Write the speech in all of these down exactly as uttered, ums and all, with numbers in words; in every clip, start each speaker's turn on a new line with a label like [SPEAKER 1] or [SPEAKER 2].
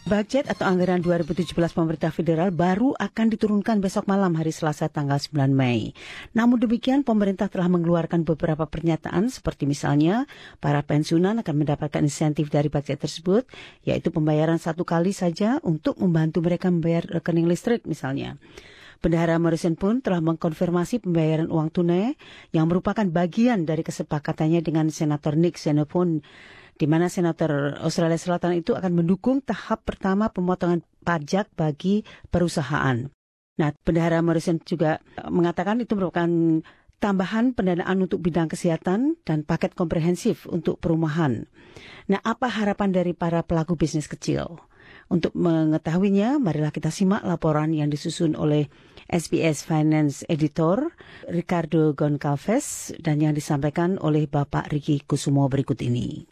[SPEAKER 1] Budget atau anggaran dua ribu tujuh belas pemerintah federal baru akan diturunkan besok malam hari Selasa tanggal sembilan Mei. Namun demikian, pemerintah telah mengeluarkan beberapa pernyataan seperti misalnya para pensiunan akan mendapatkan insentif dari budget tersebut, yaitu pembayaran satu kali saja untuk membantu mereka membayar rekening listrik misalnya. Bendahara Morrison pun telah mengkonfirmasi pembayaran uang tunai yang merupakan bagian dari kesepakatannya dengan Senator Nick Xenophon, di mana Senator Australia Selatan itu akan mendukung tahap pertama pemotongan pajak bagi perusahaan. Nah, Bendahara Morrison juga mengatakan itu merupakan tambahan pendanaan untuk bidang kesehatan dan paket komprehensif untuk perumahan. Nah, apa harapan dari para pelaku bisnis kecil? Untuk mengetahuinya, marilah kita simak laporan yang disusun oleh S B S Finance Editor Ricardo Goncalves dan yang disampaikan oleh Bapak Riki Kusumo berikut ini.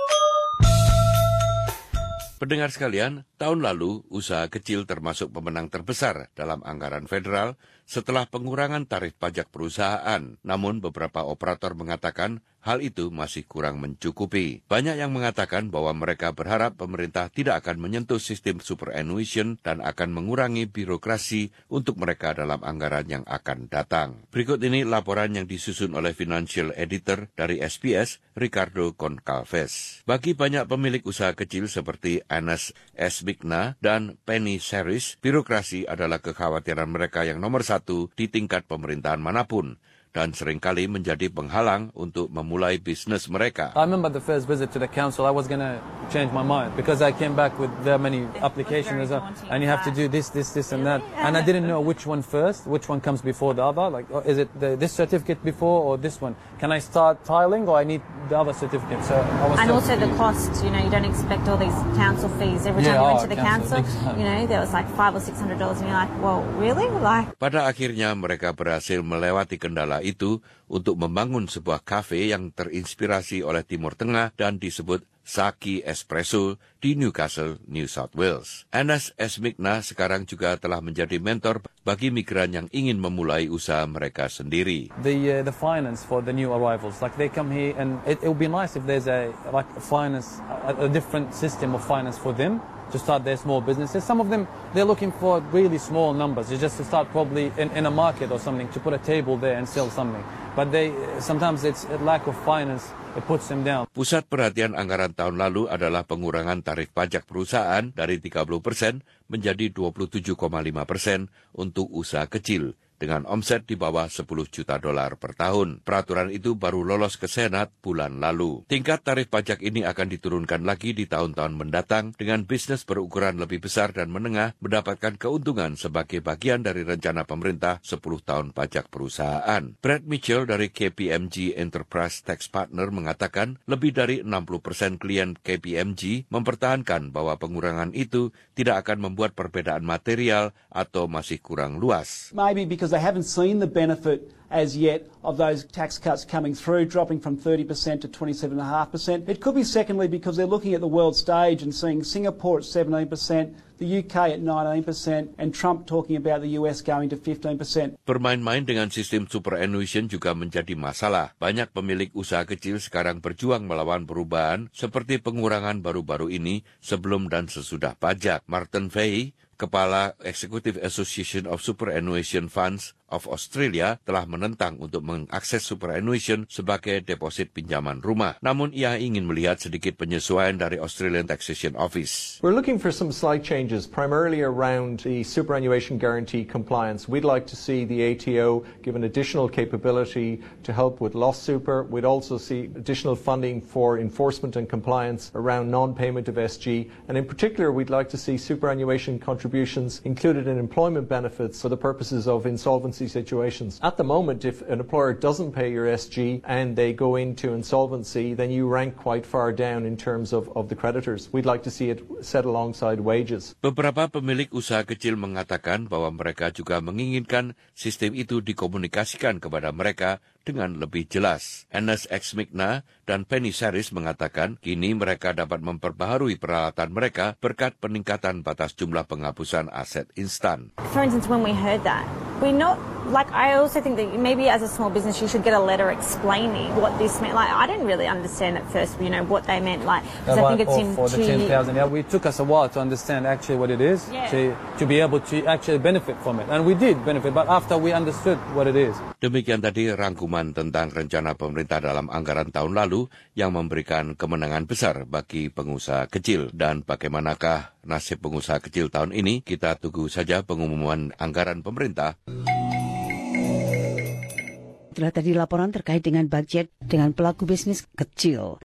[SPEAKER 2] Pendengar sekalian, tahun lalu usaha kecil termasuk pemenang terbesar dalam anggaran federal setelah pengurangan tarif pajak perusahaan. Namun beberapa operator mengatakan hal itu masih kurang mencukupi. Banyak yang mengatakan bahwa mereka berharap pemerintah tidak akan menyentuh sistem superannuation dan akan mengurangi birokrasi untuk mereka dalam anggaran yang akan datang. Berikut ini laporan yang disusun oleh Financial Editor dari S B S, Ricardo Goncalves. Bagi banyak pemilik usaha kecil seperti Anas Esmigna dan Penny Saris, birokrasi adalah kekhawatiran mereka yang nomor satu di tingkat pemerintahan manapun dan seringkali menjadi penghalang untuk memulai bisnis mereka.
[SPEAKER 3] I remember the first visit to the council, I was going to change my mind because I came back with very many applications and you have to do this, this, this and that. And I didn't know which one first, which one comes before the other. Like, oh, is it the, this certificate before or this one? Can I start filing or I need the other certificate? So I was
[SPEAKER 4] and also the cost, you know, you don't expect all these council fees every time
[SPEAKER 3] yeah,
[SPEAKER 4] you went
[SPEAKER 3] oh,
[SPEAKER 4] to the council. council. You know, there was like five or six hundred dollars and you're like, well, really? Like.
[SPEAKER 2] Pada akhirnya mereka berhasil melewati kendala itu untuk membangun sebuah kafe yang terinspirasi oleh Timur Tengah dan disebut Saki Espresso di Newcastle, New South Wales. Anas Esmigna sekarang juga telah menjadi mentor bagi migran yang ingin memulai usaha mereka sendiri.
[SPEAKER 3] The uh, the finance for the new arrivals, like they come here and it, it would be nice if there's a like finance, a, a different system of finance for them to start their small businesses. Some of them, they're looking for really small numbers. It's just to start probably in, in a market or something, to put a table there and sell something. But they sometimes it's a lack of finance. It puts them down.
[SPEAKER 2] Pusat perhatian anggaran tahun lalu adalah pengurangan tarif pajak perusahaan dari tiga puluh persen menjadi dua puluh tujuh koma lima persen untuk usaha kecil dengan omset di bawah sepuluh juta dolar per tahun. Peraturan itu baru lolos ke Senat bulan lalu. Tingkat tarif pajak ini akan diturunkan lagi di tahun-tahun mendatang dengan bisnis berukuran lebih besar dan menengah mendapatkan keuntungan sebagai bagian dari rencana pemerintah sepuluh tahun pajak perusahaan. Brad Mitchell dari K P M G Enterprise Tax Partner mengatakan lebih dari enam puluh persen klien K P M G mempertahankan bahwa pengurangan itu tidak akan membuat perbedaan material atau masih kurang luas.
[SPEAKER 5] Maybe because they haven't seen the benefit as yet of those tax cuts coming through, dropping from thirty percent to twenty-seven point five percent. It could be secondly because they're looking at the world stage and seeing Singapore at seventeen percent, the U K at nineteen percent, and Trump talking about the U S going to fifteen percent.
[SPEAKER 2] Bermain-main dengan sistem superannuation juga menjadi masalah. Banyak pemilik usaha kecil sekarang berjuang melawan perubahan seperti pengurangan baru-baru ini sebelum dan sesudah pajak. Martin Fay, Kepala Executive Association of Superannuation Funds of Australia, telah menentang untuk mengakses superannuation sebagai deposit pinjaman rumah. Namun ia ingin melihat sedikit penyesuaian dari Australian Taxation Office.
[SPEAKER 6] We're looking for some slight changes, primarily around the superannuation guarantee compliance. We'd like to see the A T O given additional capability to help with lost super. We'd also see additional funding for enforcement and compliance around non-payment of S G. And in particular, we'd like to see superannuation contributions included in employment benefits for the purposes of insolvency situations. At the moment, if an employer doesn't pay your S G and they go into insolvency, then you rank quite far down in terms of, of the creditors. We'd like to see it set alongside wages.
[SPEAKER 2] Beberapa pemilik usaha kecil mengatakan bahwa mereka juga menginginkan sistem itu dikomunikasikan kepada mereka dengan lebih jelas. Anas Esmigna dan Penny Saris mengatakan kini mereka dapat memperbaharui peralatan mereka berkat peningkatan batas jumlah penghapusan aset instan.
[SPEAKER 4] For instance, when we heard that, we're not Like, I also think that maybe as a small business, you should get a letter explaining what this meant. Like, I didn't really understand at first, you know, what they meant. Like, because I think it's in
[SPEAKER 3] for the ten thousand. Yeah, it took us a while to understand actually what it is,
[SPEAKER 4] yeah.
[SPEAKER 3] to to be able to actually benefit from it, and we did benefit. But after we understood what it is.
[SPEAKER 2] Demikian tadi rangkuman tentang rencana pemerintah dalam anggaran tahun lalu yang memberikan kemenangan besar bagi pengusaha kecil. Dan bagaimanakah nasib pengusaha kecil tahun ini? Kita tunggu saja pengumuman anggaran pemerintah.
[SPEAKER 1] Itulah tadi laporan terkait dengan budget dengan pelaku bisnis kecil.